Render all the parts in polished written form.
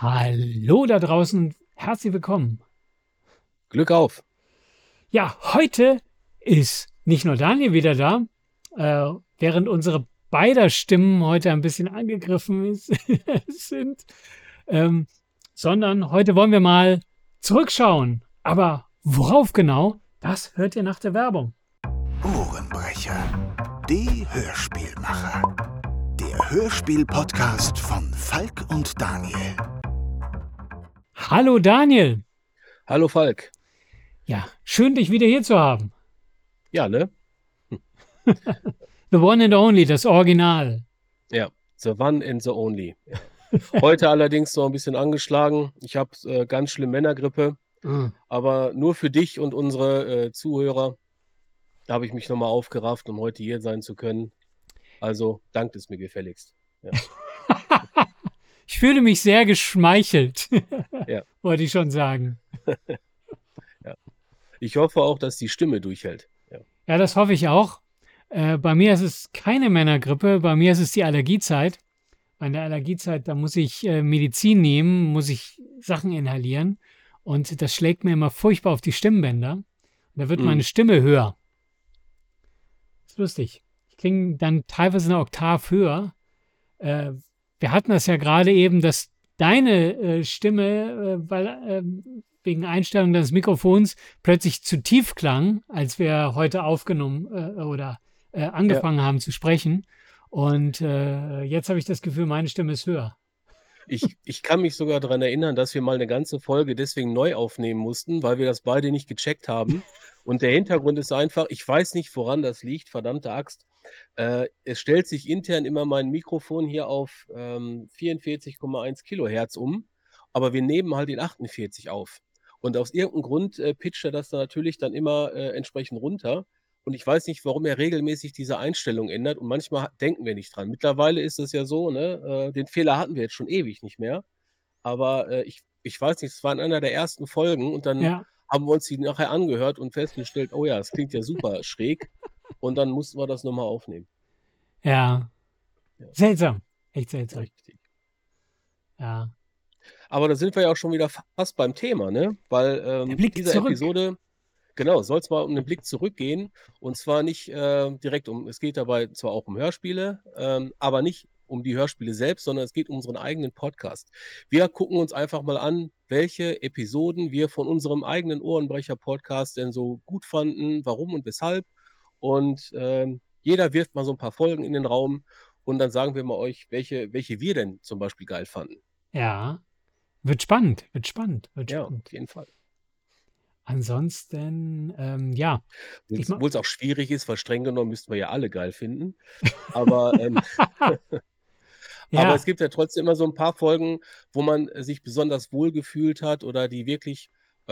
Hallo da draußen, herzlich willkommen. Glück auf. Ja, heute ist nicht nur Daniel wieder da, während unsere beider Stimmen heute ein bisschen angegriffen sind, ähm, sondern heute wollen wir mal zurückschauen. Aber worauf genau, das hört ihr nach der Werbung. Ohrenbrecher, die Hörspielmacher. Der Hörspiel-Podcast von Falk und Daniel. Hallo Daniel. Hallo Falk. Ja, schön dich wieder hier zu haben. Ja, ne? The one and only, das Original. Ja, the one and the only. Ja. Heute allerdings noch ein bisschen angeschlagen. Ich habe ganz schlimm Männergrippe, aber nur für dich und unsere Zuhörer habe ich mich nochmal aufgerafft, um heute hier sein zu können. Also dankt es mir gefälligst. Ja. Ich fühle mich sehr geschmeichelt, Ja. wollte ich schon sagen. Ja. Ich hoffe auch, dass die Stimme durchhält. Ja, das hoffe ich auch. Bei mir ist es keine Männergrippe, bei mir ist es die Allergiezeit. Bei der Allergiezeit, da muss ich Medizin nehmen, muss ich Sachen inhalieren und das schlägt mir immer furchtbar auf die Stimmbänder. Und da wird meine Stimme höher. Ist lustig. Ich klinge dann teilweise eine Oktav höher. Wir hatten das ja gerade eben, dass deine Stimme, wegen Einstellung deines Mikrofons plötzlich zu tief klang, als wir heute aufgenommen angefangen haben zu sprechen. Und jetzt habe ich das Gefühl, meine Stimme ist höher. Ich kann mich sogar daran erinnern, dass wir mal eine ganze Folge deswegen neu aufnehmen mussten, weil wir das beide nicht gecheckt haben. Und der Hintergrund ist einfach, ich weiß nicht, woran das liegt, verdammte Axt. Es stellt sich intern immer mein Mikrofon hier auf 44,1 Kilohertz um, aber wir nehmen halt in 48 auf. Und aus irgendeinem Grund pitcht er das dann natürlich dann immer entsprechend runter. Und ich weiß nicht, warum er regelmäßig diese Einstellung ändert. Und manchmal denken wir nicht dran. Mittlerweile ist es ja so, ne? Den Fehler hatten wir jetzt schon ewig nicht mehr. Aber ich weiß nicht, es war in einer der ersten Folgen und dann haben wir uns die nachher angehört und festgestellt, oh ja, es klingt ja super schräg. Und dann mussten wir das nochmal aufnehmen. Ja. Seltsam. Echt seltsam. Richtig. Ja. Aber da sind wir ja auch schon wieder fast beim Thema, ne? Weil diese zurück. Episode, genau, soll es mal um den Blick zurückgehen. Und zwar nicht direkt es geht dabei zwar auch um Hörspiele, aber nicht um die Hörspiele selbst, sondern es geht um unseren eigenen Podcast. Wir gucken uns einfach mal an, welche Episoden wir von unserem eigenen Ohrenbrecher-Podcast denn so gut fanden, warum und weshalb. Und jeder wirft mal so ein paar Folgen in den Raum und dann sagen wir mal euch, welche wir denn zum Beispiel geil fanden. Ja. Wird spannend. Ja, auf jeden Fall. Ansonsten, ja. Obwohl es auch schwierig ist, weil streng genommen müssten wir ja alle geil finden. Aber, aber es gibt ja trotzdem immer so ein paar Folgen, wo man sich besonders wohl gefühlt hat oder die wirklich,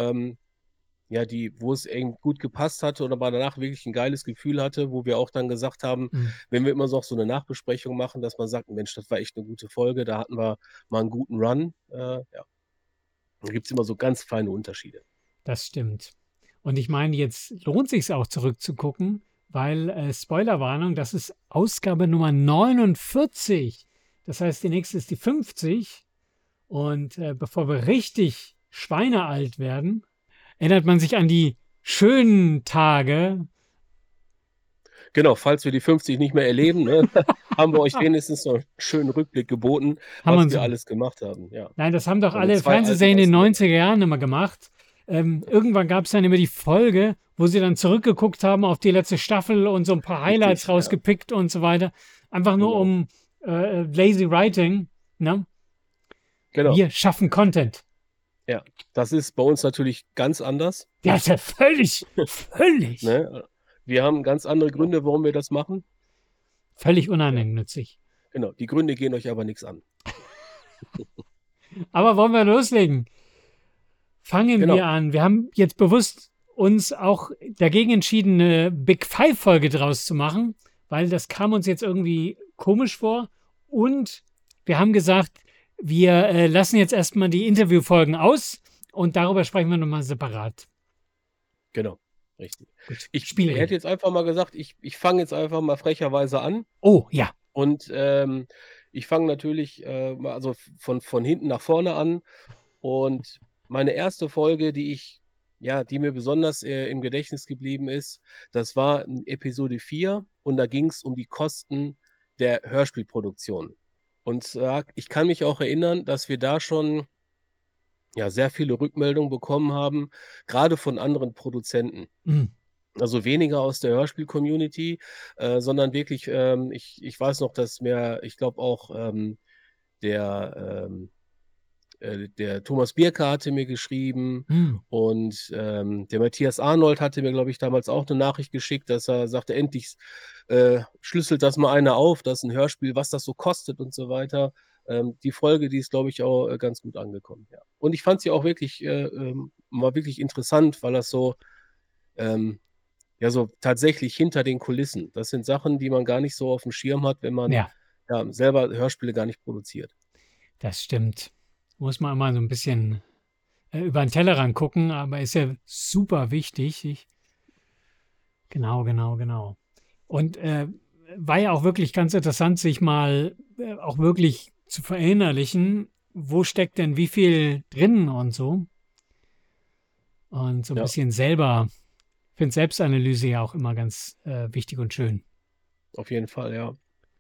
wo es eben gut gepasst hatte oder man danach wirklich ein geiles Gefühl hatte, wo wir auch dann gesagt haben, wenn wir immer so eine Nachbesprechung machen, dass man sagt, Mensch, das war echt eine gute Folge, da hatten wir mal einen guten Run. Da gibt es immer so ganz feine Unterschiede. Das stimmt. Und ich meine, jetzt lohnt sich auch zurückzugucken, weil Spoilerwarnung, das ist Ausgabe Nummer 49. Das heißt, die nächste ist die 50. Und bevor wir richtig schweinealt werden, erinnert man sich an die schönen Tage. Genau, falls wir die 50 nicht mehr erleben, ne, haben wir euch wenigstens noch einen schönen Rückblick geboten, was wir alles gemacht haben. Ja. Nein, das haben doch alle Fernsehserien in den 90er Jahren immer gemacht. Irgendwann gab es dann immer die Folge, wo sie dann zurückgeguckt haben auf die letzte Staffel und so ein paar Highlights rausgepickt und so weiter. Einfach nur um lazy writing. Ne? Genau. Wir schaffen Content. Ja, das ist bei uns natürlich ganz anders. Ja, ist ja völlig. Ne? Wir haben ganz andere Gründe, warum wir das machen. Völlig uneigennützig. Genau, die Gründe gehen euch aber nichts an. Aber wollen wir loslegen? Fangen wir an. Wir haben jetzt bewusst uns auch dagegen entschieden, eine Big Five-Folge draus zu machen, weil das kam uns jetzt irgendwie komisch vor. Und wir haben gesagt, wir lassen jetzt erstmal die Interviewfolgen aus und darüber sprechen wir nochmal separat. Genau, richtig. Ich hätte jetzt einfach mal gesagt, ich fange jetzt einfach mal frecherweise an. Oh, ja. Und Ich fange natürlich also von hinten nach vorne an. Und meine erste Folge, die mir besonders im Gedächtnis geblieben ist, das war in Episode 4 und da ging es um die Kosten der Hörspielproduktion. Und ich kann mich auch erinnern, dass wir da schon sehr viele Rückmeldungen bekommen haben, gerade von anderen Produzenten. Mhm. Also weniger aus der Hörspiel-Community, sondern wirklich, ich weiß noch, dass ich glaube auch der Thomas Bierke hatte mir geschrieben Mhm. und der Matthias Arnold hatte mir, glaube ich, damals auch eine Nachricht geschickt, dass er sagte, endlich schlüsselt das mal einer auf, das ist ein Hörspiel, was das so kostet und so weiter. Die Folge, die ist, glaube ich, auch ganz gut angekommen. Ja. Und ich fand sie auch wirklich mal wirklich interessant, weil das so so tatsächlich hinter den Kulissen. Das sind Sachen, die man gar nicht so auf dem Schirm hat, wenn man Ja, selber Hörspiele gar nicht produziert. das stimmt. Muss man immer so ein bisschen über den Tellerrand gucken, aber ist ja super wichtig. Genau. Und war ja auch wirklich ganz interessant, sich mal auch wirklich zu verinnerlichen, wo steckt denn wie viel drin und so. Und so ein Ja. bisschen selber, ich finde Selbstanalyse ja auch immer ganz wichtig und schön. Auf jeden Fall, ja.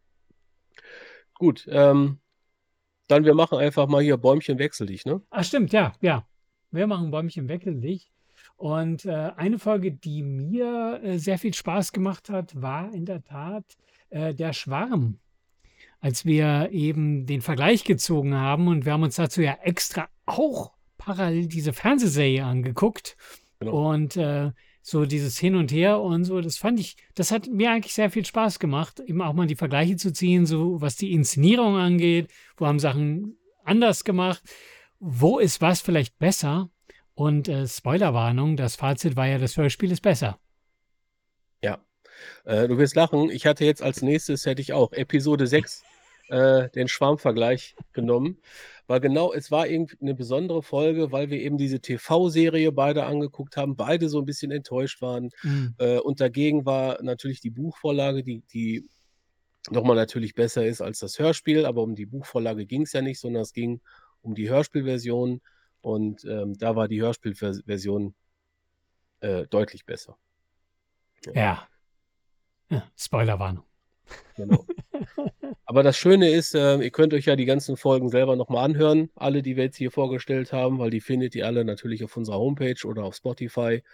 Gut, dann wir machen einfach mal hier Bäumchen wechsel dich, ne? Ach stimmt, ja. Wir machen Bäumchen weckel dich. Und eine Folge, die mir sehr viel Spaß gemacht hat, war in der Tat der Schwarm. Als wir eben den Vergleich gezogen haben und wir haben uns dazu ja extra auch parallel diese Fernsehserie angeguckt. Genau. Und so dieses Hin und Her und so, das hat mir eigentlich sehr viel Spaß gemacht, eben auch mal die Vergleiche zu ziehen, so was die Inszenierung angeht, wo haben Sachen anders gemacht, wo ist was vielleicht besser und Spoilerwarnung, das Fazit war ja, das Hörspiel ist besser. Ja. Du wirst lachen, ich hatte jetzt als nächstes, hätte ich auch Episode 6 den Schwarmvergleich genommen, weil genau, es war irgendwie eine besondere Folge, weil wir eben diese TV-Serie beide angeguckt haben, beide so ein bisschen enttäuscht waren. Mhm. Und dagegen war natürlich die Buchvorlage, die nochmal natürlich besser ist als das Hörspiel, aber um die Buchvorlage ging es ja nicht, sondern es ging um die Hörspielversion und da war die Hörspielversion deutlich besser. Ja. Spoilerwarnung. Genau. Aber das Schöne ist, ihr könnt euch ja die ganzen Folgen selber nochmal anhören, alle, die wir jetzt hier vorgestellt haben, weil die findet ihr alle natürlich auf unserer Homepage oder auf Spotify.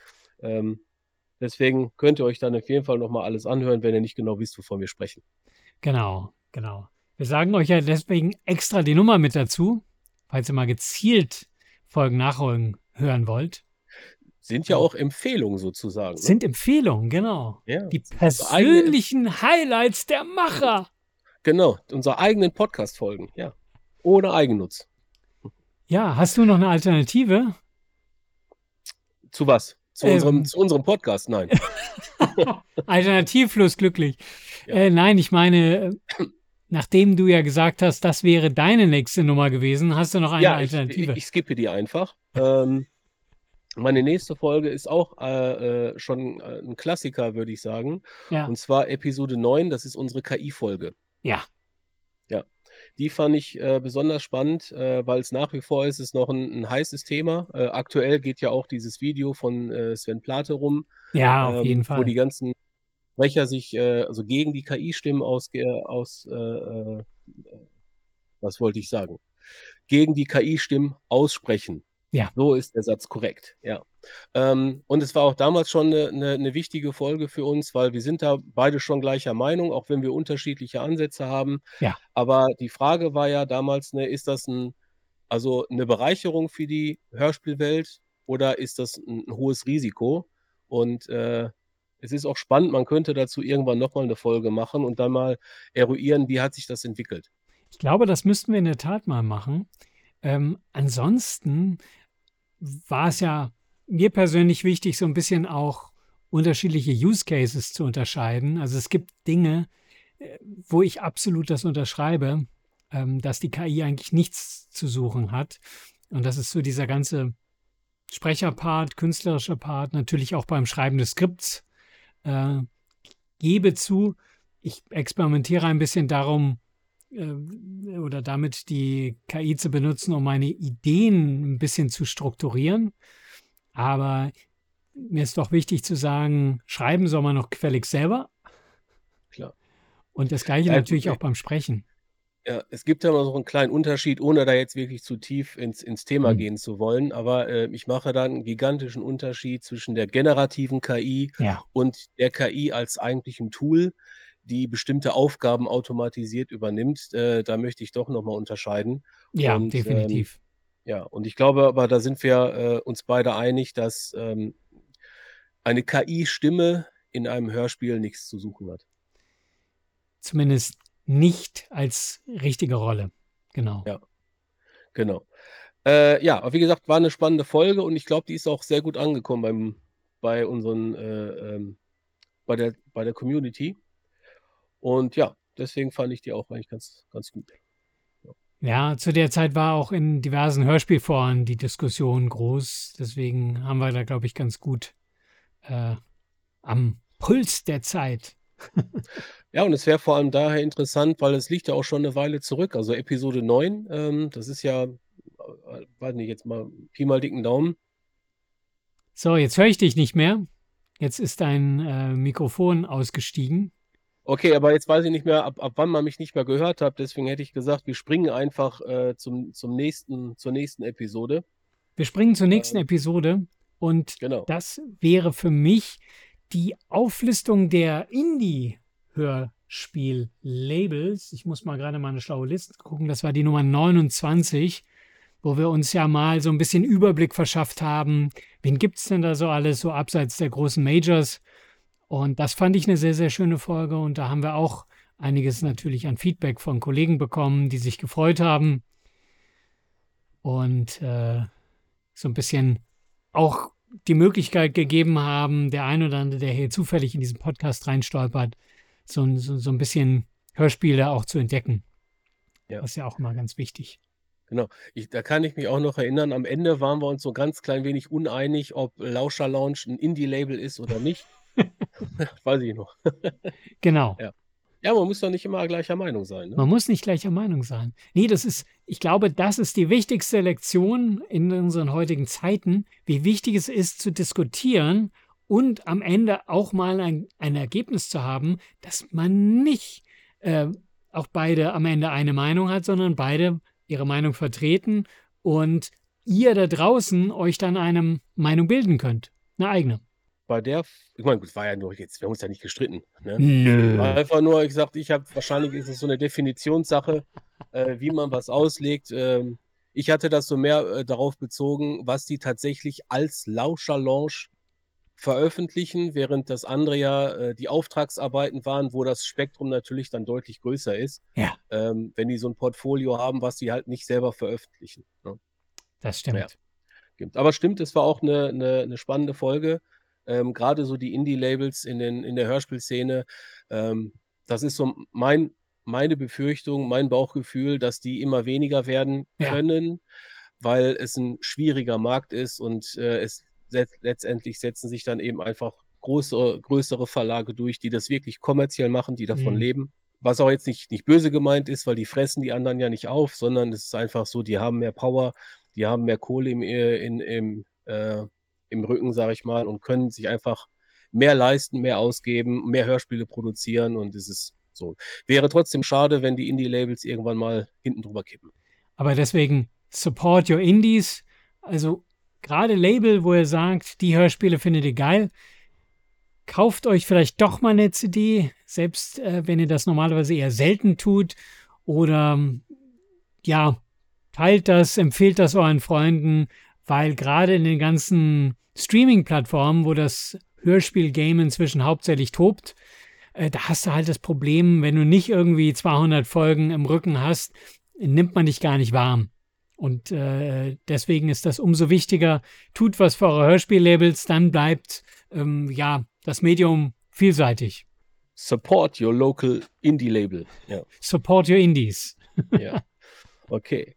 Deswegen könnt ihr euch dann auf jeden Fall nochmal alles anhören, wenn ihr nicht genau wisst, wovon wir sprechen. Genau. Wir sagen euch ja deswegen extra die Nummer mit dazu, falls ihr mal gezielt Folgen nachholen hören wollt. Sind ja auch Empfehlungen sozusagen. Ne? Sind Empfehlungen, genau. Ja. Die persönlichen Highlights der Macher. Genau, unsere eigenen Podcast-Folgen, ja. Ohne Eigennutz. Ja, hast du noch eine Alternative? Zu was? Zu unserem Podcast? Nein. Alternativlos glücklich. Ja. Nein, ich meine, nachdem du ja gesagt hast, das wäre deine nächste Nummer gewesen, hast du noch eine Alternative? Ich skippe die einfach. Meine nächste Folge ist auch schon ein Klassiker, würde ich sagen. Ja. Und zwar Episode 9, das ist unsere KI-Folge. Ja. Ja. Die fand ich besonders spannend, weil es nach wie vor ist es noch ein heißes Thema. Aktuell geht ja auch dieses Video von Sven Plate rum. Ja, auf jeden Fall. Wo die ganzen Sprecher sich also gegen die KI-Stimmen was wollte ich sagen? Gegen die KI-Stimmen aussprechen. Ja. So ist der Satz korrekt, ja. Und es war auch damals schon eine wichtige Folge für uns, weil wir sind da beide schon gleicher Meinung, auch wenn wir unterschiedliche Ansätze haben. Ja. Aber die Frage war ja damals, ist das eine Bereicherung für die Hörspielwelt oder ist das ein hohes Risiko? Und es ist auch spannend, man könnte dazu irgendwann nochmal eine Folge machen und dann mal eruieren, wie hat sich das entwickelt. Ich glaube, das müssten wir in der Tat mal machen. Ansonsten war es ja mir persönlich wichtig, so ein bisschen auch unterschiedliche Use Cases zu unterscheiden. Also es gibt Dinge, wo ich absolut das unterschreibe, dass die KI eigentlich nichts zu suchen hat. Und das ist so dieser ganze Sprecherpart, künstlerische Part, natürlich auch beim Schreiben des Skripts. Gebe zu, ich experimentiere ein bisschen darum, oder damit die KI zu benutzen, um meine Ideen ein bisschen zu strukturieren. Aber mir ist doch wichtig zu sagen, schreiben soll man noch gefälligst selber. Klar. Und das Gleiche Ja, natürlich auch beim Sprechen. Ja, es gibt ja mal so einen kleinen Unterschied, ohne da jetzt wirklich zu tief ins Thema Hm. gehen zu wollen, aber, ich mache da 'n gigantischen Unterschied zwischen der generativen KI Ja, und der KI als eigentlichem Tool, die bestimmte Aufgaben automatisiert übernimmt. Da möchte ich doch noch mal unterscheiden. ja, Und, definitiv. ja, und ich glaube aber, da sind wir, uns beide einig, dass, eine KI-Stimme in einem Hörspiel nichts zu suchen hat. Zumindest nicht als richtige Rolle. Genau. Ja, genau. Ja, aber wie gesagt, war 'ne spannende Folge und ich glaube, die ist auch sehr gut angekommen bei unseren, bei der Community. Und ja, deswegen fand ich die auch eigentlich ganz gut. Ja. Ja, zu der Zeit war auch in diversen Hörspielforen die Diskussion groß. Deswegen haben wir da, glaube ich, ganz gut am Puls der Zeit. Ja, und es wäre vor allem daher interessant, weil es liegt ja auch schon 'ne Weile zurück. Also, Episode 9, das ist ja, weiß nicht, jetzt mal Pi mal dicken Daumen. So, jetzt höre ich dich nicht mehr. Jetzt ist dein Mikrofon ausgestiegen. Okay, aber jetzt weiß ich nicht mehr, ab wann man mich nicht mehr gehört hat. Deswegen hätte ich gesagt, wir springen einfach, zur nächsten Episode. Wir springen zur nächsten Ähm, Episode und genau. das wäre für mich die Auflistung der Indie-Hörspiel-Labels. Ich muss mal gerade mal eine schlaue Liste gucken. Das war die Nummer 29, wo wir uns ja mal so ein bisschen Überblick verschafft haben. Wen gibt es denn da so alles, so abseits der großen Majors? Und das fand ich eine sehr, sehr schöne Folge. Und da haben wir auch einiges natürlich an Feedback von Kollegen bekommen, die sich gefreut haben. Und so ein bisschen auch die Möglichkeit gegeben haben, der ein oder andere, der hier zufällig in diesen Podcast reinstolpert, so ein bisschen Hörspiele auch zu entdecken. Ja. Das ist ja auch immer ganz wichtig. Genau. Da kann ich mich auch noch erinnern, am Ende waren wir uns so ganz klein wenig uneinig, ob Lauscher Lounge 'n Indie-Label ist oder nicht. Weiß ich noch. Genau. Ja. Ja, man muss doch nicht immer gleicher Meinung sein, ne? Man muss nicht gleicher Meinung sein. Nee, ich glaube, das ist die wichtigste Lektion in unseren heutigen Zeiten, wie wichtig es ist zu diskutieren und am Ende auch mal ein Ergebnis zu haben, dass man nicht auch beide am Ende eine Meinung hat, sondern beide ihre Meinung vertreten und ihr da draußen euch dann eine Meinung bilden könnt. Eine eigene. Ich meine, gut, war ja nur jetzt, wir haben uns ja nicht gestritten, ne? War Nö. einfach nur, ich sagte, wahrscheinlich ist es so 'ne Definitionssache, wie man was auslegt. Ich hatte das so mehr, darauf bezogen, was die tatsächlich als Lauscher Lounge veröffentlichen, während das andere ja, die Auftragsarbeiten waren, wo das Spektrum natürlich dann deutlich größer ist, Ja, wenn die so 'n Portfolio haben, was die halt nicht selber veröffentlichen, ne? das Ja, stimmt. aber stimmt, es war auch 'ne spannende Folge. Grade so die Indie-Labels in der Hörspielszene, das ist so meine Befürchtung, mein Bauchgefühl, dass die immer weniger werden Ja. können, weil es 'n schwieriger Markt ist und, es letztendlich setzen sich dann eben einfach größere Verlage durch, die das wirklich kommerziell machen, die davon Mhm. leben. Was auch jetzt nicht böse gemeint ist, weil die fressen die anderen ja nicht auf, sondern es ist einfach so, die haben mehr Power, die haben mehr Kohle im Rücken, sage ich mal, und können sich einfach mehr leisten, mehr ausgeben, mehr Hörspiele produzieren und es ist so. Wäre trotzdem schade, wenn die Indie-Labels irgendwann mal hinten drüber kippen. Aber deswegen support your Indies. Also gerade Label, wo ihr sagt, die Hörspiele findet ihr geil, kauft euch vielleicht doch mal eine CD, selbst wenn ihr das normalerweise eher selten tut. Oder ja, teilt das, empfehlt das euren Freunden, weil gerade in den ganzen Streaming-Plattformen, wo das Hörspiel-Game inzwischen hauptsächlich tobt, da hast du halt das Problem, wenn du nicht irgendwie 200 Folgen im Rücken hast, nimmt man dich gar nicht warm. Und deswegen ist das umso wichtiger. Tut was für eure Hörspiellabels, dann bleibt ja das Medium vielseitig. Support your local Indie-Label. Ja. Support your Indies. Ja. Okay.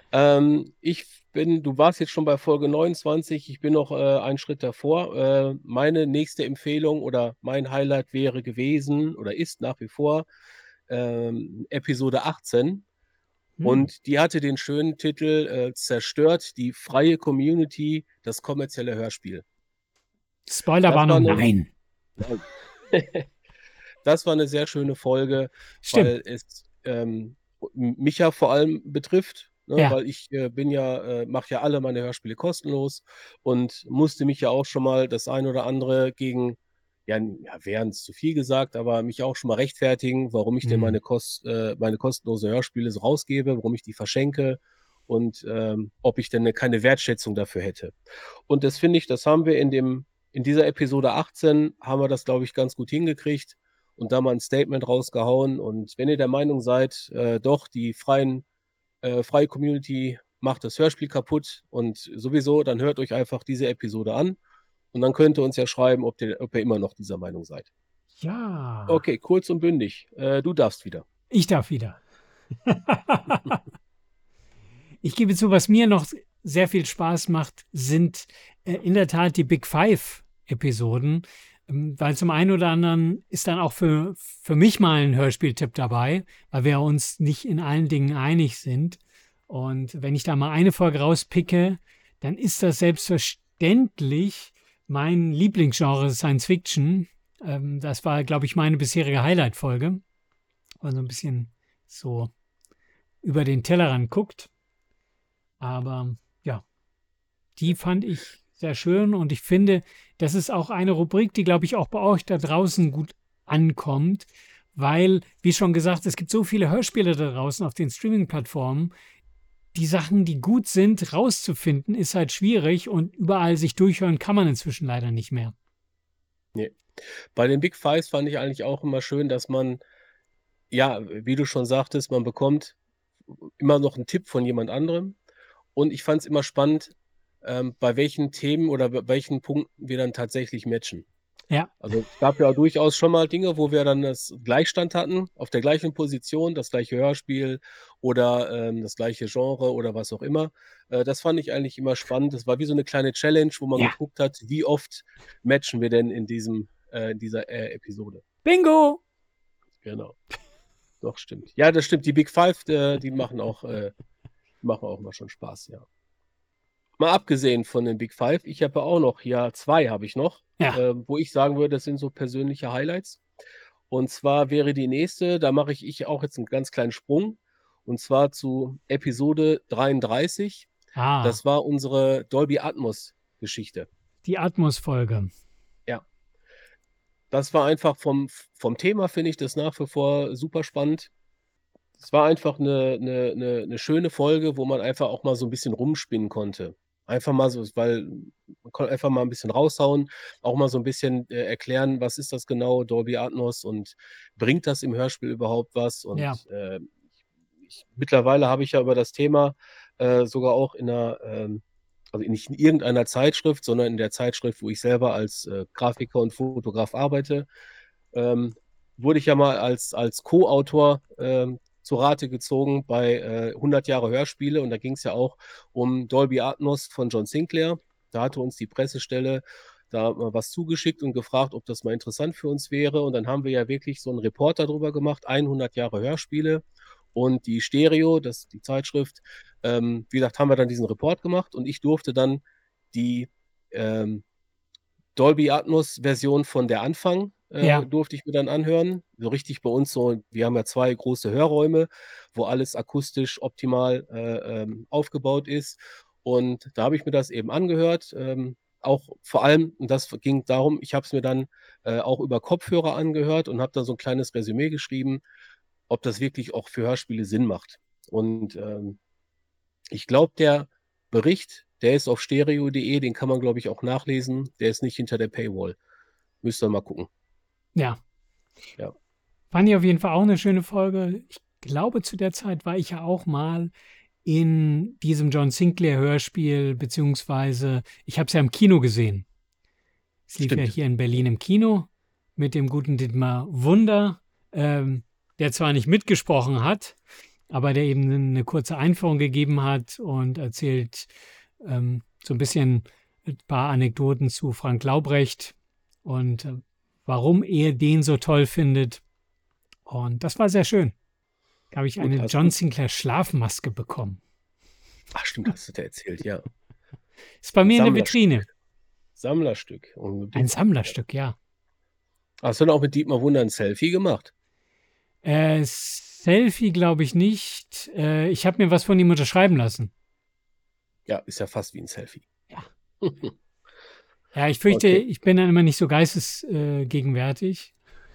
Du warst jetzt schon bei Folge 29, ich bin noch, einen Schritt davor. Meine nächste Empfehlung oder mein Highlight wäre gewesen oder ist nach wie vor Episode 18 Hm. und die hatte den schönen Titel „Zerstört die freie Community das kommerzielle Hörspiel“. Spoilerwarnung, Das war 'ne nein. Nein. Das war 'ne sehr schöne Folge, Stimmt. weil es, mich ja vor allem betrifft, ne, Ja. weil ich, mache ja alle meine Hörspiele kostenlos und musste mich ja auch schon mal das ein oder andere gegen wehren ist zu viel gesagt, aber mich auch schon mal rechtfertigen, warum ich denn Hm. meine kostenlosen Hörspiele so rausgebe, warum ich die verschenke und, ob ich denn keine Wertschätzung dafür hätte. Und das finde ich, das haben wir in dieser Episode 18 haben wir das, glaube ich, ganz gut hingekriegt und da mal 'n Statement rausgehauen. Und wenn ihr der Meinung seid, doch, die freie Community macht das Hörspiel kaputt und sowieso, dann hört euch einfach diese Episode an und dann könnt ihr uns ja schreiben, ob ihr immer noch dieser Meinung seid. Ja. Okay, kurz und bündig. Du darfst wieder. Ich darf wieder. Ich gebe zu, was mir noch sehr viel Spaß macht, sind in der Tat die Big Five-Episoden, weil zum einen oder anderen ist dann auch für mich mal ein Hörspieltipp dabei, weil wir uns nicht in allen Dingen einig sind. Und wenn ich da mal eine Folge rauspicke, dann ist das selbstverständlich mein Lieblingsgenre Science Fiction. Das war, glaube ich, meine bisherige Highlight-Folge, weil so ein bisschen so über den Tellerrand guckt. Aber ja, die fand ich sehr schön und ich finde, das ist auch eine Rubrik, die, glaube ich, auch bei euch da draußen gut ankommt, weil, wie schon gesagt, es gibt so viele Hörspiele da draußen auf den Streaming-Plattformen. Die Sachen, die gut sind, rauszufinden, ist halt schwierig und überall sich durchhören kann man inzwischen leider nicht mehr. Ne. Bei den Big Fives fand ich eigentlich auch immer schön, dass man ja, wie du schon sagtest, man bekommt immer noch 'n Tipp von jemand anderem. Und ich fand's immer spannend, bei welchen Themen oder bei welchen Punkten wir dann tatsächlich matchen. Ja, Also, es gab ja durchaus schon mal Dinge, wo wir dann das Gleichstand hatten, auf der gleichen Position, das gleiche Hörspiel oder, das gleiche Genre oder was auch immer. Das fand ich eigentlich immer spannend. Das war wie so 'ne kleine Challenge, wo man ja. geguckt hat, wie oft matchen wir denn in dieser, Episode. Bingo! Genau. Doch, stimmt. Ja, das stimmt. Die Big Five, die machen auch mal schon Spaß, ja. Mal abgesehen von den Big Five, ich habe ja auch noch 2 habe ich noch, Ja, wo ich sagen würde, das sind so persönliche Highlights. Und zwar wäre die nächste, da mache ich auch jetzt 'n ganz kleinen Sprung, und zwar zu Episode 33. Das war unsere Dolby Atmos Geschichte. die Atmos-Folge. Ja. Das war einfach vom Thema finde ich das nach wie vor super spannend. Es war einfach 'ne schöne Folge, wo man einfach auch mal so 'n bisschen rumspinnen konnte. Einfach mal so, weil man konnte einfach mal 'n bisschen raushauen, auch mal so 'n bisschen, erklären, was ist das genau, Dolby Atmos und bringt das im Hörspiel überhaupt was? Ja, Und, mittlerweile habe ich ja über das Thema, sogar auch also nicht in irgendeiner Zeitschrift, sondern in der Zeitschrift, wo ich selber als, Grafiker und Fotograf arbeite, ähm, wurde ich ja mal als Co-Autor, zu Rate gezogen bei, 100 Jahre Hörspiele und da ging's ja auch um Dolby Atmos von John Sinclair. Da hatte uns die Pressestelle da mal was zugeschickt und gefragt, ob das mal interessant für uns wäre und dann haben wir ja wirklich so 'n Report da drüber gemacht, 100 Jahre Hörspiele und die Stereo, die Zeitschrift, wie gesagt, haben wir dann diesen Report gemacht und ich durfte dann die, ähm, Dolby Atmos Version von der Anfang, ja, durfte ich mir dann anhören. So richtig bei uns so, wir haben ja 2 große Hörräume, wo alles akustisch optimal, aufgebaut ist. Und da habe ich mir das eben angehört, auch vor allem und das ging darum, ich habe es mir dann, auch über Kopfhörer angehört und habe da so 'n kleines Resümee geschrieben, ob das wirklich auch für Hörspiele Sinn macht. Und, ich glaube, der Bericht, der ist auf stereo.de, den kann man, glaube ich, auch nachlesen. Der ist nicht hinter der Paywall. Müsst ihr mal gucken. ja. Ja. Fand ich auf jeden Fall auch eine schöne Folge. Ich glaube, zu der Zeit war ich ja auch mal in diesem John Sinclair-Hörspiel, beziehungsweise ich habe es ja im Kino gesehen. Es lief ja Stimmt. hier in Berlin im Kino mit dem guten Dietmar Wunder, der zwar nicht mitgesprochen hat, aber der eben eine kurze Einführung gegeben hat und erzählt so ein bisschen ein paar Anekdoten zu Frank Laubrecht und warum er den so toll findet. Und das war sehr schön. Da habe ich Gut, eine hast John du. Sinclair Schlafmaske bekommen. Ach, stimmt, hast du dir erzählt, ja. Ist bei mir in der Sammlerstück. Vitrine. Sammlerstück. Ein Unbedingt. Sammlerstück, ja. Hast du denn auch mit Dietmar Wunder ein Selfie gemacht? Selfie glaube ich nicht. Ich habe mir was von ihm unterschreiben lassen. Ja, ist ja fast wie ein Selfie. Ja. Ja, ich fürchte, Okay. ich bin dann immer nicht so geistesgegenwärtig.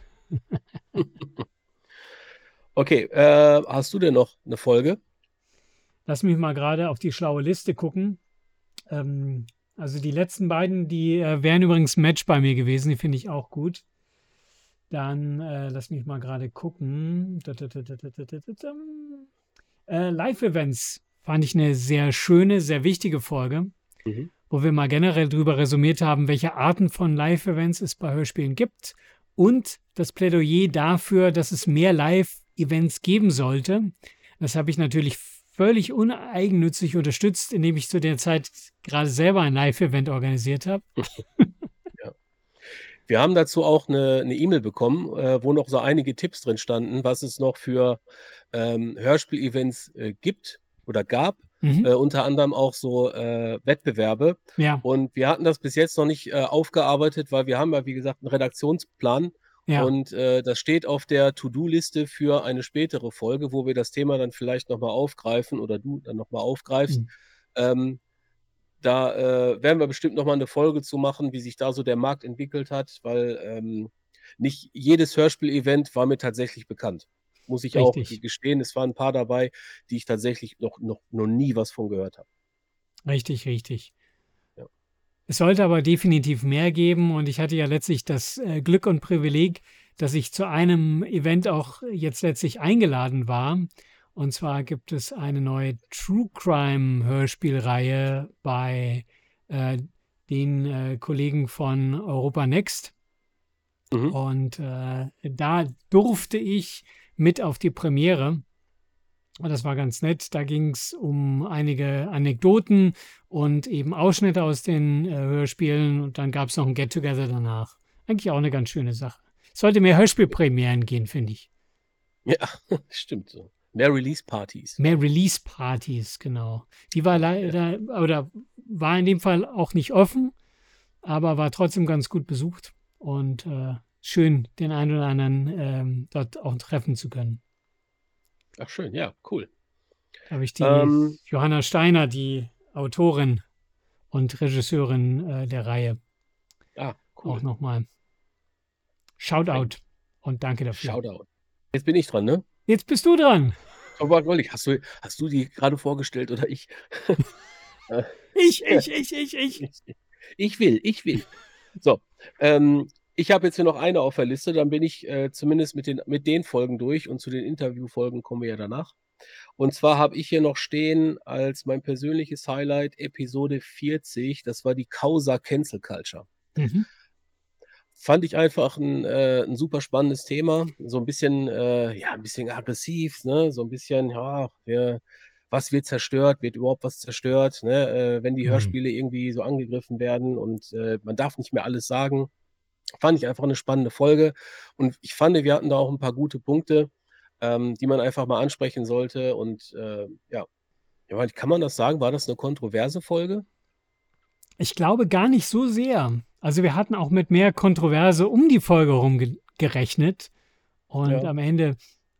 Okay, hast du denn noch eine Folge? Lass mich mal gerade auf die schlaue Liste gucken. Also die letzten beiden, die wären übrigens ein Match bei mir gewesen, die finde ich auch gut. Dann lass mich mal gerade gucken. Live-Events fand ich eine sehr schöne, sehr wichtige Folge, Mhm. wo wir mal generell drüber resümiert haben, welche Arten von Live-Events es bei Hörspielen gibt und das Plädoyer dafür, dass es mehr Live-Events geben sollte. Das habe ich natürlich völlig uneigennützig unterstützt, indem ich zu der Zeit gerade selber ein Live-Event organisiert habe. Ja. Wir haben dazu auch eine E-Mail bekommen, wo noch so einige Tipps drin standen, was es noch für Hörspiel-Events gibt oder gab. Mhm. Unter anderem auch so Wettbewerbe. Ja, Und wir hatten das bis jetzt noch nicht aufgearbeitet, weil wir haben ja, wie gesagt, einen Redaktionsplan. ja. Und das steht auf der To-Do-Liste für eine spätere Folge, wo wir das Thema dann vielleicht nochmal aufgreifen oder du dann nochmal aufgreifst. Mhm. Da werden wir bestimmt nochmal eine Folge zu machen, wie sich da so der Markt entwickelt hat, weil nicht jedes Hörspiel-Event war mir tatsächlich bekannt. Muss ich auch Richtig, gestehen, es waren ein paar dabei, die ich tatsächlich noch nie was von gehört habe. richtig, richtig. Ja. Es sollte aber definitiv mehr geben und ich hatte ja letztlich das Glück und Privileg, dass ich zu einem Event auch jetzt letztlich eingeladen war. Und zwar gibt es eine neue True Crime Hörspielreihe bei den Kollegen von Europa Next. Mhm. Und da durfte ich mit auf die Premiere. Und das war ganz nett. Da ging es um einige Anekdoten und eben Ausschnitte aus den Hörspielen. Und dann gab es noch ein Get-Together danach. Eigentlich auch eine ganz schöne Sache. Es sollte mehr Hörspielpremieren gehen, finde ich. Ja, stimmt so. Mehr Release-Partys. Mehr Release-Partys, genau. Die war leider, oder war in dem Fall auch nicht offen, aber war trotzdem ganz gut besucht. Und schön, den einen oder anderen dort auch treffen zu können. Ach schön, ja, cool. Da habe ich die Ähm, Johanna Steiner, die Autorin und Regisseurin der Reihe, ah, auch cool. nochmal Shoutout und danke dafür. Shoutout. Jetzt bin ich dran, ne? Jetzt bist du dran. Aber Goldig, hast du die gerade vorgestellt oder ich? Äh, Ich. Ich will. So, ich habe jetzt hier noch eine auf der Liste, dann bin ich zumindest mit den Folgen durch und zu den Interviewfolgen kommen wir ja danach. Und zwar habe ich hier noch stehen als mein persönliches Highlight Episode 40, das war die Causa Cancel Culture. Mhm. Fand ich einfach ein super spannendes Thema. So ein bisschen, ein bisschen aggressiv, ne? So ein bisschen, ja, was wird zerstört? Wird überhaupt was zerstört? Ne? Wenn die Mhm. Hörspiele irgendwie so angegriffen werden und man darf nicht mehr alles sagen. Fand ich einfach eine spannende Folge. Und ich fand, wir hatten da auch ein paar gute Punkte, die man einfach mal ansprechen sollte. Und ja, kann man das sagen? War das eine kontroverse Folge? Ich glaube gar nicht so sehr. Also wir hatten auch mit mehr Kontroverse um die Folge herum gerechnet und Ja. am Ende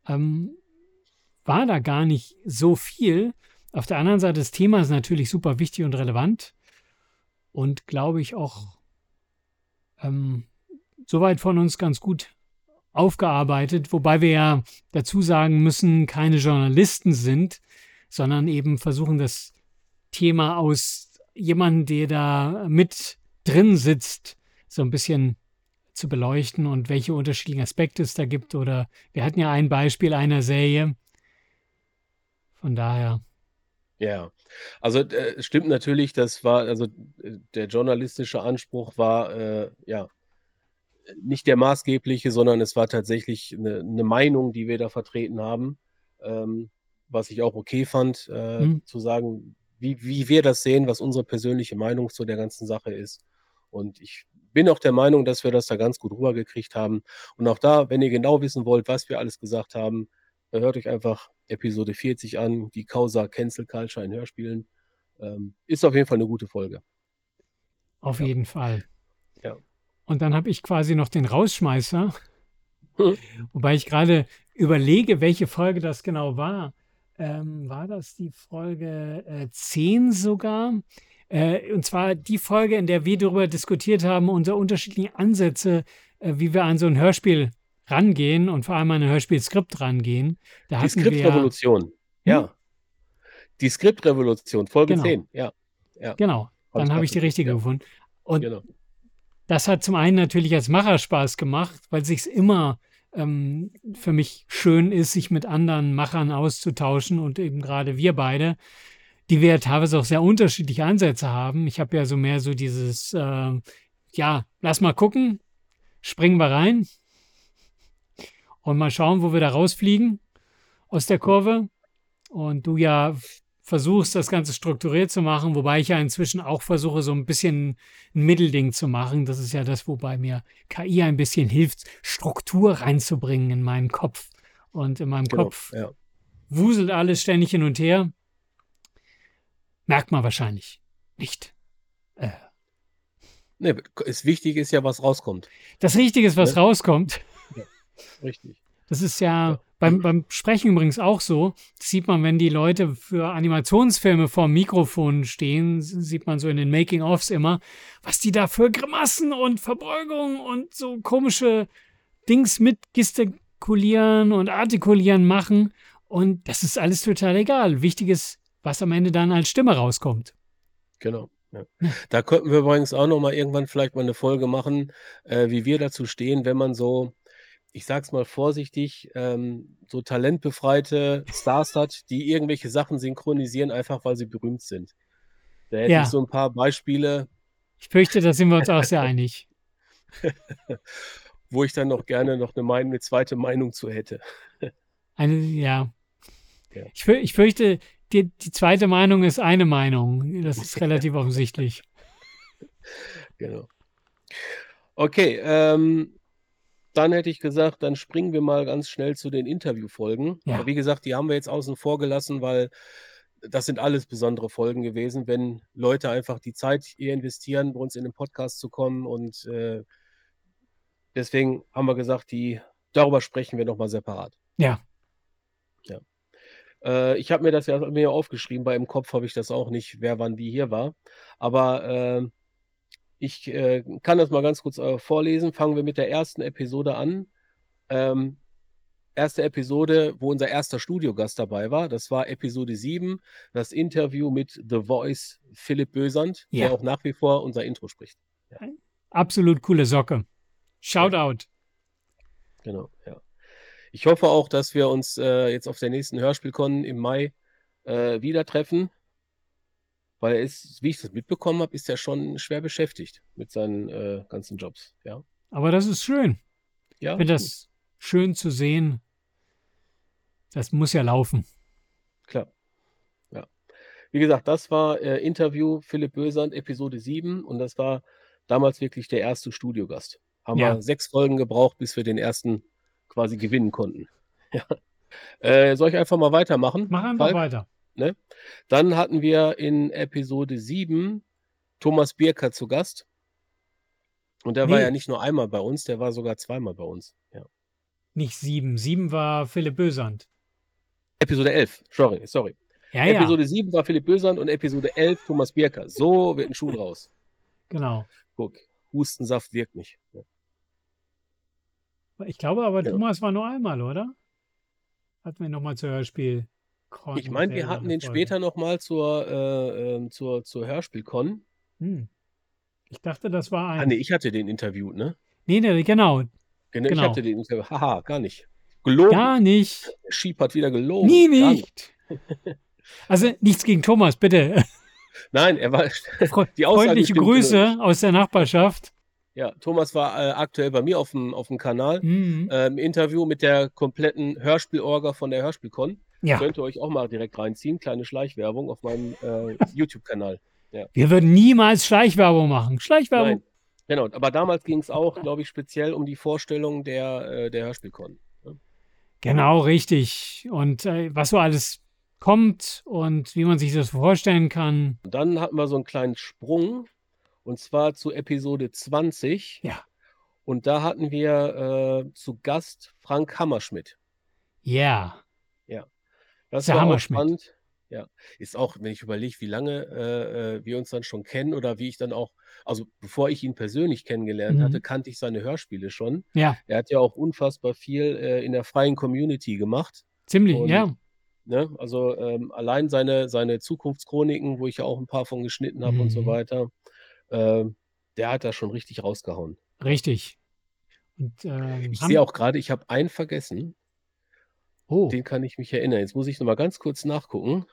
war da gar nicht so viel. Auf der anderen Seite, das Thema ist natürlich super wichtig und relevant und glaube ich auch soweit von uns ganz gut aufgearbeitet, wobei wir ja dazu sagen müssen, keine Journalisten sind, sondern eben versuchen, das Thema aus jemandem, der da mit drin sitzt, so ein bisschen zu beleuchten und welche unterschiedlichen Aspekte es da gibt. Oder wir hatten ja ein Beispiel einer Serie. Von daher. Ja, also es stimmt natürlich, der journalistische Anspruch war nicht der maßgebliche, sondern es war tatsächlich eine Meinung, die wir da vertreten haben, was ich auch okay fand, zu sagen, wie wir das sehen, was unsere persönliche Meinung zu der ganzen Sache ist. Und ich bin auch der Meinung, dass wir das da ganz gut rübergekriegt haben. Und auch da, wenn ihr genau wissen wollt, was wir alles gesagt haben, hört euch einfach Episode 40 an, die Causa Cancel Culture in Hörspielen. Ist auf jeden Fall eine gute Folge. Auf Ja. jeden Fall. Ja. Und dann habe ich quasi noch den Rausschmeißer, Hm. wobei ich gerade überlege, welche Folge das genau war. War das die Folge 10 sogar? Und zwar die Folge, in der wir darüber diskutiert haben, unsere unterschiedlichen Ansätze, wie wir an so ein Hörspiel rangehen und vor allem an ein Hörspielskript rangehen. Da Die hatten wir ja, Skriptrevolution. Ja. Die Skriptrevolution, Folge Genau. 10. Ja. genau, dann habe ich die richtige Ja. gefunden. Und Genau. das hat zum einen natürlich als Macher Spaß gemacht, weil es sich immer für mich schön ist, sich mit anderen Machern auszutauschen und eben gerade wir beide, die wir ja teilweise auch sehr unterschiedliche Ansätze haben. Ich habe ja so mehr so dieses, ja, lass mal gucken, springen wir rein und mal schauen, wo wir da rausfliegen aus der Kurve. Und du ja versuchst, das Ganze strukturiert zu machen, wobei ich ja inzwischen auch versuche, so ein bisschen ein Mittelding zu machen. Das ist ja das, wobei mir KI ein bisschen hilft, Struktur reinzubringen in meinen Kopf. Und in meinem Kopf Ja. wuselt alles ständig hin und her. Merkt man wahrscheinlich nicht. Nee, wichtig ist ja, was rauskommt. Das Richtige ist, was rauskommt. Richtig. Das ist ja beim Sprechen übrigens auch so. Das sieht man, wenn die Leute für Animationsfilme vor dem Mikrofon stehen, sieht man so in den Making-ofs immer, was die da für Grimassen und Verbeugungen und so komische Dings mit gestikulieren und artikulieren machen. Und das ist alles total egal. Wichtig ist, was am Ende dann als Stimme rauskommt. Genau. Ja. Da könnten wir übrigens auch noch mal irgendwann vielleicht mal eine Folge machen, wie wir dazu stehen, wenn man so, ich sag's mal vorsichtig, so talentbefreite Stars hat, die irgendwelche Sachen synchronisieren, einfach weil sie berühmt sind. Da hätte Ja. ich so ein paar Beispiele, Ich fürchte, da sind wir uns auch sehr einig. wo ich dann noch gerne noch eine zweite Meinung zu hätte. Ja. Ja. Ich fürchte, die zweite Meinung ist eine Meinung. Das ist relativ offensichtlich. Genau. Okay, dann hätte ich gesagt, dann springen wir mal ganz schnell zu den Interviewfolgen. Ja. Aber wie gesagt, die haben wir jetzt außen vor gelassen, weil das sind alles besondere Folgen gewesen, wenn Leute einfach die Zeit hier investieren, bei uns in den Podcast zu kommen. Und deswegen haben wir gesagt, darüber sprechen wir nochmal separat. Ja. Ich habe mir das ja mir aufgeschrieben, weil im Kopf habe ich das auch nicht, wer wann wie hier war. Aber ich kann das mal ganz kurz vorlesen. Fangen wir mit der ersten Episode an. Erste Episode, wo unser erster Studiogast dabei war. Das war Episode 7, das Interview mit The Voice Philipp Bösand, Ja. der auch nach wie vor unser Intro spricht. Absolut coole Socke. Shoutout. Genau, ja. Ich hoffe auch, dass wir uns jetzt auf der nächsten Hörspielcon im Mai wieder treffen, weil er ist, wie ich das mitbekommen habe, ist er schon schwer beschäftigt mit seinen ganzen Jobs. Ja, Aber das ist schön. ja, Ich finde das schön zu sehen. Das muss ja laufen. klar. Ja. Wie gesagt, das war Interview Philipp Bösand, Episode 7, und das war damals wirklich der erste Studiogast. Haben Ja. wir 6 Folgen gebraucht, bis wir den ersten quasi gewinnen konnten. Ja. Soll ich einfach mal weitermachen? Mach einfach Falk? weiter. Ne? Dann hatten wir in Episode 7 Thomas Birker zu Gast. Und der war Nee. ja nicht nur einmal bei uns, der war sogar zweimal bei uns. Ja. Nicht 7. 7 war Philipp Bösand. Episode 11, sorry. Ja, Episode 7 war Philipp Bösand und Episode 11 Thomas Birker. So wird ein Schuh draus. Genau. Guck, Hustensaft wirkt nicht. Ja. Ich glaube aber, Ja. Thomas war nur einmal, oder? Hatten wir nochmal zur Hörspiel. Ich meine, wir hatten den später nochmal zur Hörspielcon. Ich dachte, das war ein. Ah, nee, ich hatte den interviewt, ne? Nee, genau. Ich Genau. hatte den interviewt. Haha, gar nicht. Gelogen. Gar nicht. Schieb hat wieder gelogen. Nie Gar nicht. Also nichts gegen Thomas, bitte. Nein, er war. Die Aussage Freundliche stimmt Grüße aus der Nachbarschaft. Ja, Thomas war aktuell bei mir auf dem Kanal Mhm. im Interview mit der kompletten Hörspielorga von der Hörspielcon. Ja. Könnt ihr euch auch mal direkt reinziehen. Kleine Schleichwerbung auf meinem YouTube-Kanal. Wir würden niemals Schleichwerbung machen. Schleichwerbung. Nein. Genau, aber damals ging es auch, glaube ich, speziell um die Vorstellung der Hörspielkon. Ne? Genau, richtig. Und was so alles kommt und wie man sich das vorstellen kann. Und dann hatten wir so einen kleinen Sprung, und zwar zu Episode 20. Ja. Und da hatten wir zu Gast Frank Hammerschmidt. Ja. Ja, Das das ist der war auch Hammerschmidt. spannend. Ja, ist auch, wenn ich überlege, wie lange wir uns dann schon kennen oder wie ich dann auch, also bevor ich ihn persönlich kennengelernt hatte, kannte ich seine Hörspiele schon. Ja, Er hat ja auch unfassbar viel in der freien Community gemacht. ziemlich, Und ja. ne, also allein seine Zukunftschroniken, wo ich ja auch ein paar von geschnitten habe und so weiter, der hat da schon richtig rausgehauen. Richtig. Und, Ich sehe auch gerade, ich habe einen vergessen. Oh, Den kann ich mich erinnern. Jetzt muss ich noch mal ganz kurz nachgucken.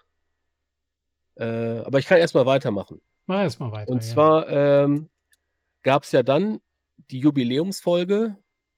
Aber ich kann erst mal weitermachen. mach erst mal weiter. Und Ja. zwar gab es ja dann die Jubiläumsfolge,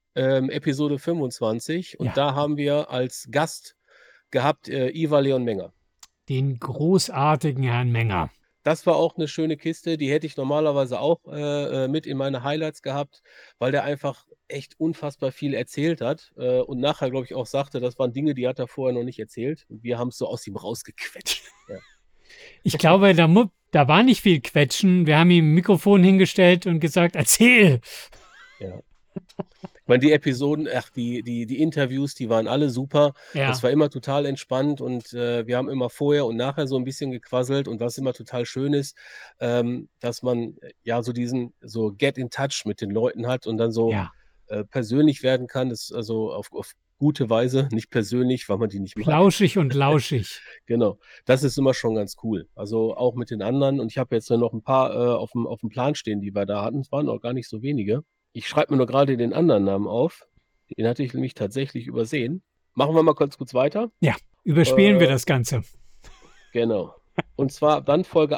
Episode 25. Und Ja. da haben wir als Gast gehabt Ivar Leon Menger. Den großartigen Herrn Menger. Das war auch eine schöne Kiste. Die hätte ich normalerweise auch mit in meine Highlights gehabt, weil der einfach echt unfassbar viel erzählt hat. Und nachher, glaube ich, auch sagte, das waren Dinge, die hat er vorher noch nicht erzählt. Und wir haben es so aus ihm rausgequetscht. Ja. Ich glaube, da war nicht viel Quetschen. Wir haben ihm ein Mikrofon hingestellt und gesagt, erzähl. Ja. Ich meine, die Episoden, die Interviews, die waren alle super. Ja. Das war immer total entspannt und wir haben immer vorher und nachher so ein bisschen gequasselt, und was immer total schön ist, dass man ja so Get in Touch mit den Leuten hat und dann so Ja. persönlich werden kann. Das also auf gute Weise, nicht persönlich, weil man die nicht mag. Plauschig und lauschig. Genau, das ist immer schon ganz cool. Also auch mit den anderen, und ich habe jetzt noch ein paar auf dem Plan stehen, die wir da hatten. Es waren auch gar nicht so wenige. Ich schreibe mir nur gerade den anderen Namen auf. Den hatte ich nämlich tatsächlich übersehen. Machen wir mal kurz weiter. Ja, überspielen wir das Ganze. Genau. Und zwar dann Folge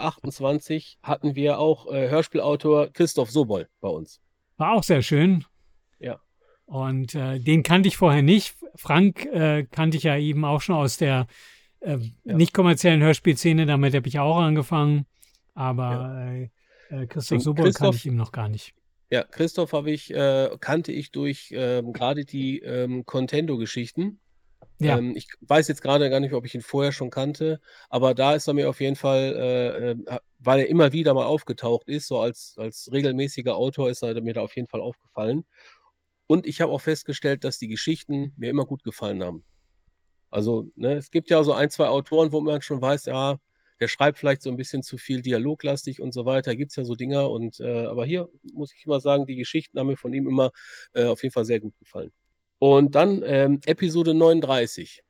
28 hatten wir auch Hörspielautor Christoph Sobol bei uns. War auch sehr schön. Ja. Und den kannte ich vorher nicht. Frank kannte ich ja eben auch schon aus der nicht kommerziellen Hörspielszene. Damit habe ich auch angefangen. Aber Christoph Sobol kannte ich ihm noch gar nicht. Ja, Christoph kannte ich durch gerade die Contendo-Geschichten. Ja. Ich weiß jetzt gerade gar nicht, ob ich ihn vorher schon kannte, aber da ist er mir auf jeden Fall, weil er immer wieder mal aufgetaucht ist, so als regelmäßiger Autor ist er mir da auf jeden Fall aufgefallen. Und ich habe auch festgestellt, dass die Geschichten mir immer gut gefallen haben. Also, ne, es gibt ja so ein, zwei Autoren, wo man schon weiß, ja, der schreibt vielleicht so ein bisschen zu viel dialoglastig und so weiter. Gibt es ja so Dinger. Aber hier muss ich immer sagen, die Geschichten haben mir von ihm immer auf jeden Fall sehr gut gefallen. Und dann Episode 39.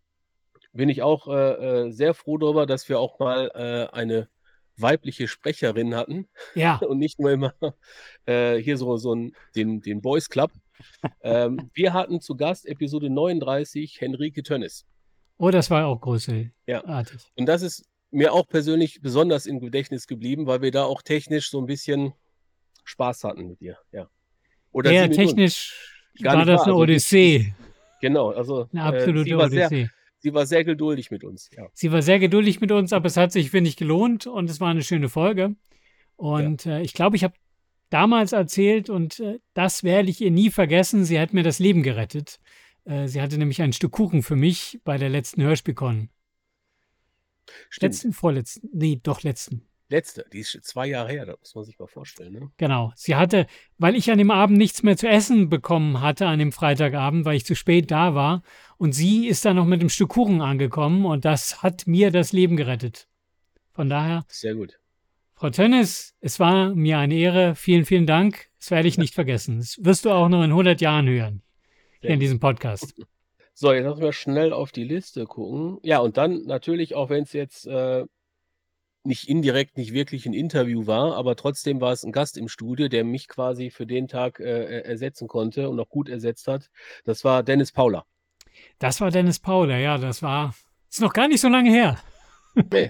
Bin ich auch sehr froh darüber, dass wir auch mal eine weibliche Sprecherin hatten. Ja. Und nicht nur immer hier den Boys Club. Wir hatten zu Gast Episode 39 Henrike Tönnes. Oh, das war auch großartig. Ja. Und das ist mir auch persönlich besonders im Gedächtnis geblieben, weil wir da auch technisch so ein bisschen Spaß hatten mit ihr. Ja. Oder ja, technisch war das eine Odyssee. Genau, also eine absolute Odyssee. Sie war sehr geduldig mit uns. Ja. Sie war sehr geduldig mit uns, aber es hat sich, finde ich, gelohnt und es war eine schöne Folge. Und ich glaube, ich habe damals erzählt, und das werde ich ihr nie vergessen, sie hat mir das Leben gerettet. Sie hatte nämlich ein Stück Kuchen für mich bei der letzten Hörspielkon. Stimmt. Letzten. Letzte, die ist 2 Jahre her, das muss man sich mal vorstellen. Ne? Genau. Sie hatte, weil ich an dem Abend nichts mehr zu essen bekommen hatte, an dem Freitagabend, weil ich zu spät da war, und sie ist dann noch mit einem Stück Kuchen angekommen, und das hat mir das Leben gerettet. Von daher. Sehr gut. Frau Tönnes, es war mir eine Ehre. Vielen, vielen Dank. Das werde ich nicht vergessen. Das wirst du auch noch in 100 Jahren hören. Hier in diesem Podcast. So, jetzt lassen wir schnell auf die Liste gucken. Ja, und dann natürlich, auch wenn es jetzt nicht wirklich ein Interview war, aber trotzdem war es ein Gast im Studio, der mich quasi für den Tag ersetzen konnte und auch gut ersetzt hat. Das war Dennis Paula. Das war Dennis Paula, ja, ist noch gar nicht so lange her. Nee.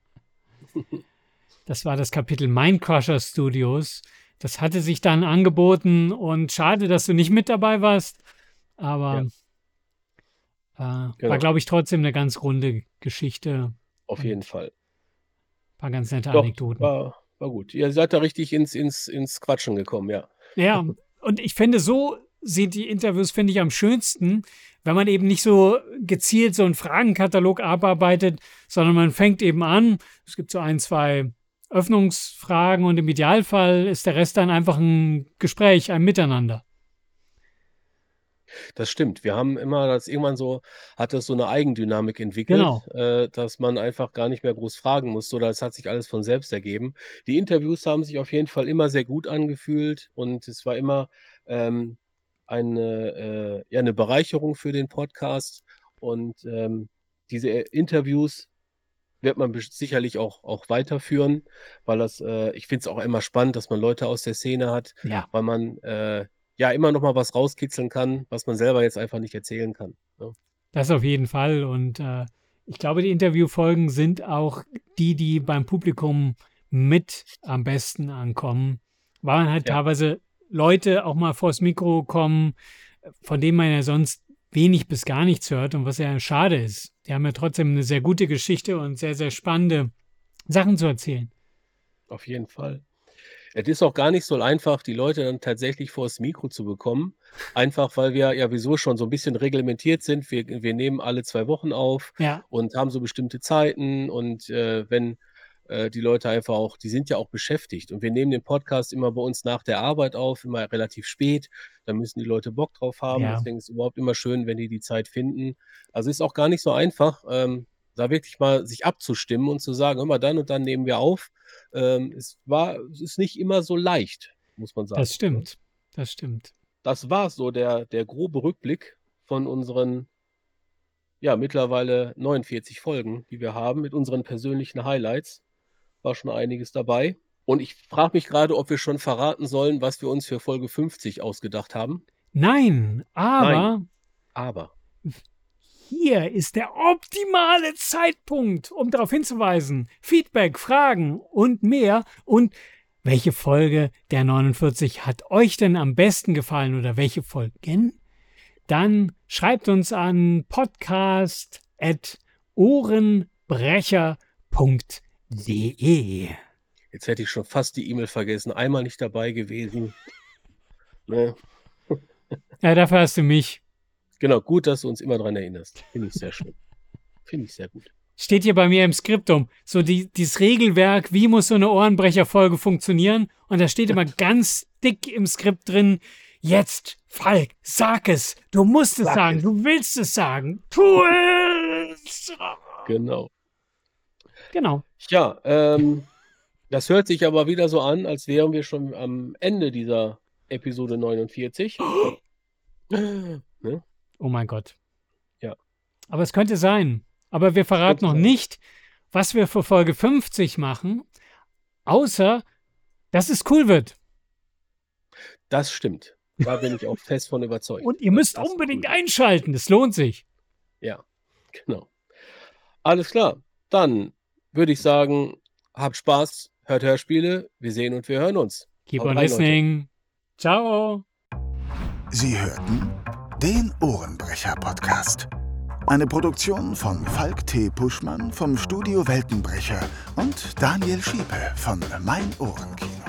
Das war das Kapitel Mindcrusher Studios. Das hatte sich dann angeboten, und schade, dass du nicht mit dabei warst. Aber war, glaube ich, trotzdem eine ganz runde Geschichte. Auf jeden Fall. Ein paar ganz nette Anekdoten. War war gut. Ihr seid da richtig ins Quatschen gekommen, ja. Ja, und ich finde, so sind die Interviews, finde ich, am schönsten, wenn man eben nicht so gezielt so einen Fragenkatalog abarbeitet, sondern man fängt eben an. Es gibt so 1, 2 Öffnungsfragen und im Idealfall ist der Rest dann einfach ein Gespräch, ein Miteinander. Das stimmt. Wir haben immer hat das so eine Eigendynamik entwickelt, Genau. dass man einfach gar nicht mehr groß fragen musste oder es hat sich alles von selbst ergeben. Die Interviews haben sich auf jeden Fall immer sehr gut angefühlt und es war immer, ähm, ja, 'ne Bereicherung für den Podcast und, diese Interviews wird man sicherlich auch weiterführen, weil ich finde es auch immer spannend, dass man Leute aus der Szene hat, Ja, weil man, ja immer noch mal was rauskitzeln kann, was man selber jetzt einfach nicht erzählen kann, ne? das auf jeden Fall. Und ich glaube, die Interviewfolgen sind auch die beim Publikum mit am besten ankommen, weil man halt Ja, teilweise Leute auch mal vors Mikro kommen, von denen man ja sonst wenig bis gar nichts hört und was ja schade ist. Die haben ja trotzdem eine sehr gute Geschichte und sehr, sehr spannende Sachen zu erzählen. auf jeden Fall. Es ist auch gar nicht so einfach, die Leute dann tatsächlich vors Mikro zu bekommen, einfach weil wir ja sowieso schon so 'n bisschen reglementiert sind. Wir nehmen alle 2 Wochen auf Ja, und haben so bestimmte Zeiten und, wenn, die Leute einfach auch die sind ja auch beschäftigt und wir nehmen den Podcast immer bei uns nach der Arbeit auf, immer relativ spät. Da müssen die Leute Bock drauf haben. ja, Deswegen ist es überhaupt immer schön, wenn die Zeit finden. Also, ist auch gar nicht so einfach, da wirklich mal sich abzustimmen und zu sagen: „Hör mal, dann und dann nehmen wir auf.“ es ist nicht immer so leicht, muss man sagen, das ne? stimmt. Das stimmt. Das war so der grobe Rückblick von unseren, ja, mittlerweile 49 Folgen, die wir haben mit unseren persönlichen Highlights. War schon einiges dabei. Und ich frage mich grade, ob wir schon verraten sollen, was wir uns für Folge 50 ausgedacht haben. Nein, Nein, aber aber hier ist der optimale Zeitpunkt, um darauf hinzuweisen. Feedback, Fragen und mehr. Und welche Folge der 49 hat euch denn am besten gefallen oder welche Folgen? Dann schreibt uns an podcast@ohrenbrecher.de. jetzt hätte ich schon fast die E-Mail vergessen. Einmal nicht dabei gewesen, ne? Ja, dafür hast du mich. Genau, gut, dass du uns immer dran erinnerst. Finde ich sehr schön. Finde ich sehr gut. Steht hier bei mir im Skriptum, so dieses Regelwerk, wie muss so eine Ohrenbrecherfolge funktionieren? Und da steht immer ganz dick im Skript drin, jetzt, Falk, sag es. Du musst es Sag sagen, es. du willst es sagen. Tu es. Genau. Genau. Ja, das hört sich aber wieder so an, als wären wir schon am Ende dieser Episode 49. Ne? Oh mein Gott. Ja, Aber es könnte sein. Aber wir das verraten könnte noch sein. nicht, was wir für Folge 50 machen, außer, dass es cool wird. Das stimmt. Da bin ich auch fest von überzeugt, Und ihr dass müsst das unbedingt cool wird. einschalten. Es lohnt sich. Ja, genau. Alles klar. Dann würde ich sagen, habt Spaß, hört Hörspiele. Wir sehen und wir hören uns. Keep Haut on rein, Leute. listening. Ciao. Sie hörten den Ohrenbrecher-Podcast. Eine Produktion von Falk T. Puschmann vom Studio Weltenbrecher und Daniel Schiepe von Mein Ohrenkino.